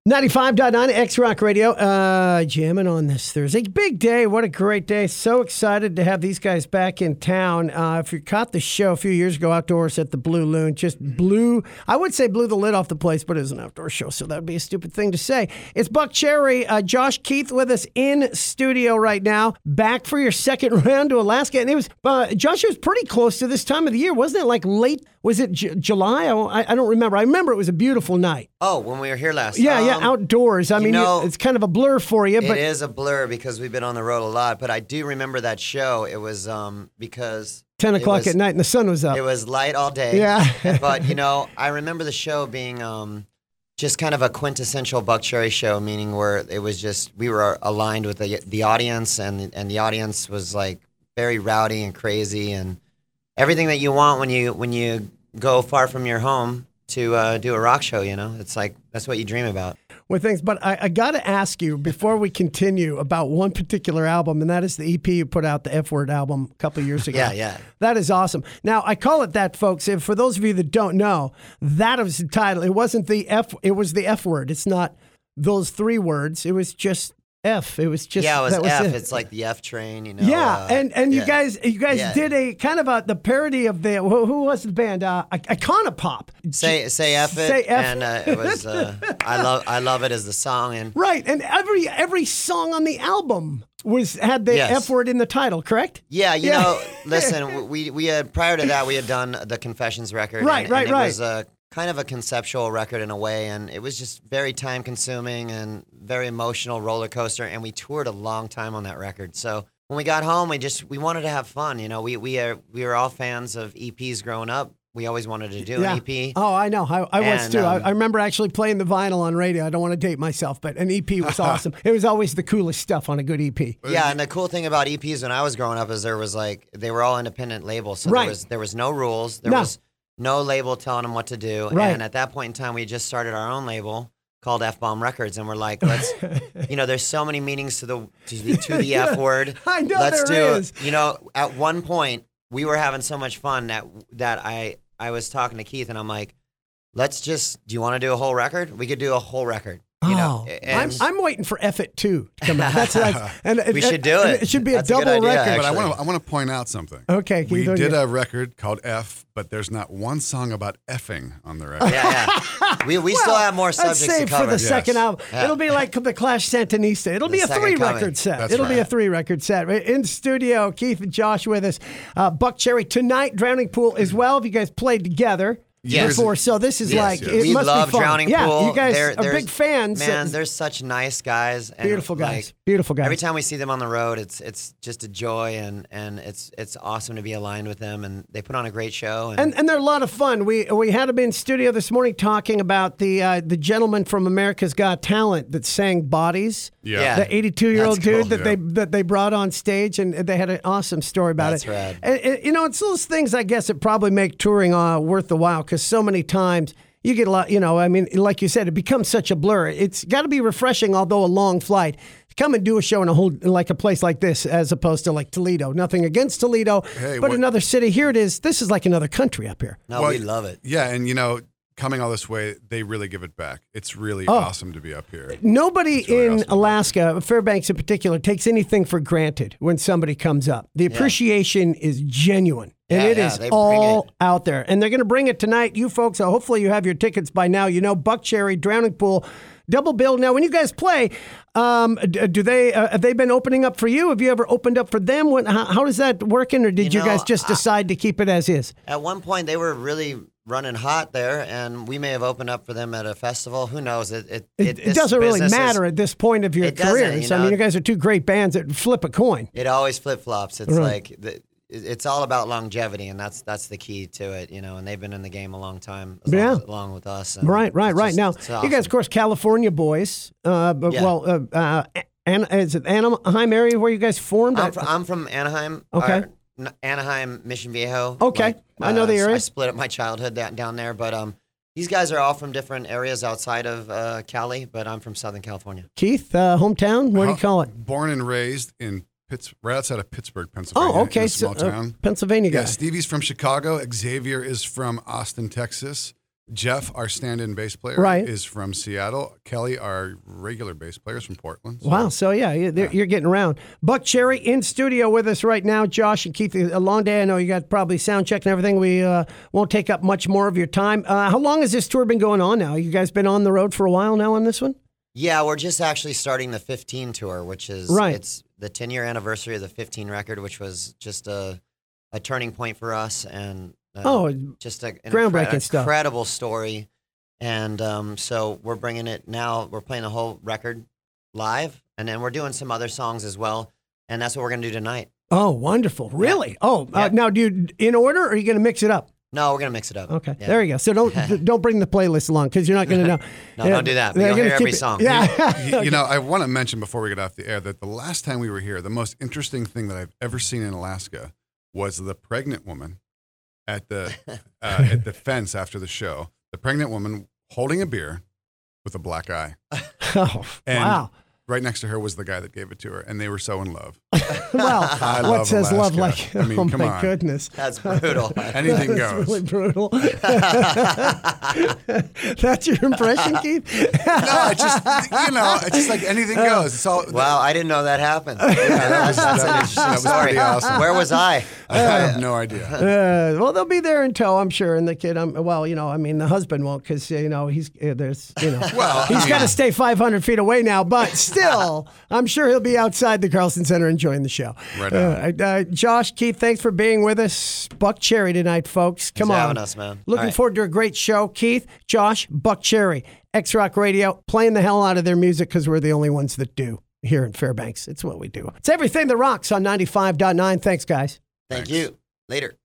95.9 X-Rock Radio, jamming on this Thursday. Big day. What a great day. So excited to have these guys back in town. If you caught the show a few years ago outdoors at the Blue Loon, just blew the lid off the place, but it was an outdoor show, so that would be a stupid thing to say. It's Buckcherry, Josh Keith with us in studio right now, back for your second round to Alaska. And it was, Josh, it was pretty close to this time of the year, wasn't it? Like late, was it July? I don't remember. I remember it was a beautiful night. Oh, when we were here last. Yeah, outdoors. I mean, it's kind of a blur for you. But it is a blur because we've been on the road a lot. But I do remember that show. It was because 10 o'clock at night and the sun was up. It was light all day. Yeah. But, I remember the show being just kind of a quintessential Buckcherry show, meaning where it was just, we were aligned with the audience, and the audience was like very rowdy and crazy and everything that you want when you go far from your home to do a rock show, It's like, that's what you dream about. Well, thanks. But I got to ask you, before we continue, about one particular album, and that is the EP you put out, the F-Word album, a couple of years ago. Yeah. That is awesome. Now, I call it that, folks. For those of you that don't know, that was the title. It wasn't the F, it was the F-Word. It's not those three words. It was just F. It was just, yeah, it was F. It. It's like the F train, Yeah, and you guys did a kind of the parody of the who was the band? Iconopop. Say F it. Say F. And it was I love it as the song, and right, and every song on the album had the F word in the title, correct? Yeah, listen, we had, prior to that we had done the Confessions record, right. It was kind of a conceptual record in a way, and it was just very time consuming and very emotional roller coaster, and we toured a long time on that record. So when we got home, we wanted to have fun. We were all fans of EPs growing up. We always wanted to do an EP. Oh, I know. I was too. I remember actually playing the vinyl on radio. I don't want to date myself, but an EP was awesome. It was always the coolest stuff on a good EP. Yeah, and the cool thing about EPs when I was growing up is they were all independent labels. So there was no rules. There was no label telling them what to do. Right. And at that point in time, we just started our own label called F-Bomb Records, and we're like, let's, there's so many meanings to the F word. I know let's there is. At one point we were having so much fun that I was talking to Keith, and I'm like, do you want to do a whole record? We could do a whole record. I'm waiting for F It 2 to come out. We should do it. It should be That's a double idea, record. actually. But I want to point out something. Okay. We did a record called F, but there's not one song about effing on the record. Yeah. We still have more subjects to save cover. for the second album. Yeah. It'll be like the Clash Santanista. It'll be a second 3-record set. That's It'll be a right. 3-record set. In studio, Keith and Josh with us. Buckcherry tonight, Drowning Pool as well. Have you guys played together? Yes. Before, so this is Yes. it We must love be fun. Drowning yeah, Pool. you guys They're are big fans. Man, they're such nice guys. And Beautiful guys. like, Beautiful guys. Every time we see them on the road, it's just a joy, and it's awesome to be aligned with them, and they put on a great show. And they're a lot of fun. We had them in studio this morning talking about the gentleman from America's Got Talent that sang Bodies. Yeah. The 82-year-old That's cool. dude that they brought on stage, and they had an awesome story about That's it. rad. And, it's those things, I guess, that probably make touring worth the while, because so many times you get a lot, like you said, it becomes such a blur. It's got to be refreshing, although a long flight. Come and do a show in a place like this, as opposed to like Toledo. Nothing against Toledo, but another city. Here it is. This is like another country up here. No, we love it. Yeah, and coming all this way, they really give it back. It's really awesome to be up here. Nobody really in awesome. Alaska, Fairbanks in particular, takes anything for granted when somebody comes up. The appreciation is genuine. And it is all out there. And they're going to bring it tonight. You folks, hopefully you have your tickets by now. Buckcherry, Drowning Pool, double bill. Now, when you guys play, do they have they been opening up for you? Have you ever opened up for them? How does that working? Or did you guys just decide to keep it as is? At one point, they were really running hot there, and we may have opened up for them at a festival. Who knows? It doesn't really matter at this point of your careers. I mean, you guys are two great bands that flip a coin. It always flip-flops. It's like it's all about longevity, and that's the key to it, and they've been in the game a long time, along with us. And right. Now, awesome. you guys, of course, California boys. And is it Anaheim area where you guys formed? I'm from Anaheim. Okay. Anaheim, Mission Viejo. Okay. I know the area. I split up my childhood down there, but these guys are all from different areas outside of Cali, but I'm from Southern California. Keith, hometown, what do you call it? Born and raised in right outside of Pittsburgh, Pennsylvania. Oh, okay. In a small town. Pennsylvania guy. Yeah, Stevie's from Chicago. Xavier is from Austin, Texas. Jeff, our stand-in bass player, Right. is from Seattle. Kelly, our regular bass player, is from Portland. Wow. So, yeah, you're getting around. Buck Cherry in studio with us right now. Josh and Keith, a long day. I know you got probably sound check and everything. We won't take up much more of your time. How long has this tour been going on now? You guys been on the road for a while now on this one? Yeah, we're just actually starting the 15 tour, which is it's the 10-year anniversary of the 15 record, which was just a turning point for us, and just an groundbreaking stuff. Incredible story. And so we're bringing it now. We're playing the whole record live, and then we're doing some other songs as well, and that's what we're going to do tonight. Oh, wonderful. Really? Yeah. Now, do you in order, or are you going to mix it up? No, we're going to mix it up. Okay, there you go. So don't bring the playlist along, because you're not going to know. No, don't do that. But you'll hear every song. Yeah. You know, I want to mention before we get off the air that the last time we were here, the most interesting thing that I've ever seen in Alaska was the pregnant woman at the fence after the show. The pregnant woman holding a beer with a black eye. Wow. Right next to her was the guy that gave it to her, and they were so in love. Well, what says Alaska. love like? I mean, oh come my on. goodness, That's brutal. Anything That's goes. really brutal. That's your impression, Keith? No, it's just like anything goes. It's all. Wow, I didn't know that happened. Yeah, That's an interesting that was story. pretty awesome. Where was I? I have no idea. Well, they'll be there in tow, I'm sure. And the kid, the husband won't, because he's Well, he's got to stay 500 feet away now. But still, I'm sure he'll be outside the Carlson Center enjoying the show. Right on. Josh, Keith, thanks for being with us. Buck Cherry tonight, folks. Come Thanks for on, having us, man. Looking All right. forward to a great show. Keith, Josh, Buck Cherry, X-Rock Radio, playing the hell out of their music, because we're the only ones that do here in Fairbanks. It's what we do. It's everything that rocks on 95.9. Thanks, guys. Thank you. Later.